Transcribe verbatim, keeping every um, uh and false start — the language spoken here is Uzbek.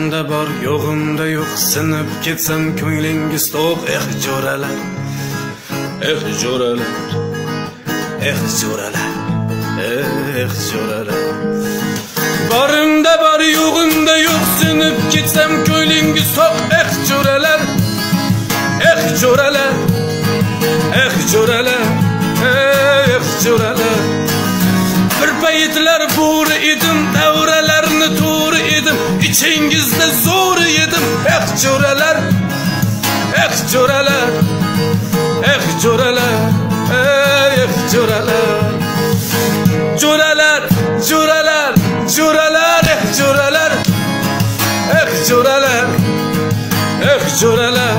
Barımda bar, yoğumda yok, sınıp ketsem ko'nglingiz to'q. Eh jo'ralar, eh jo'ralar, eh jo'ralar, eh jo'ralar. Barımda bar, yo'g'imda yo'q, sınıp ketsem ko'nglingiz to'q. Eh jo'ralar, eh jo'ralar, eh jo'ralar, eh jo'ralar. Bir paytlar bo'ri edim, davralarni to'ri edim, ichingizda zo'r edim. Eh jo'ralar, eh jo'ralar, eh jo'ralar, eh jo'ralar. Jo'ralar, jo'ralar, jo'ralar, eh jo'ralar, eh jo'ralar, eh jo'ralar,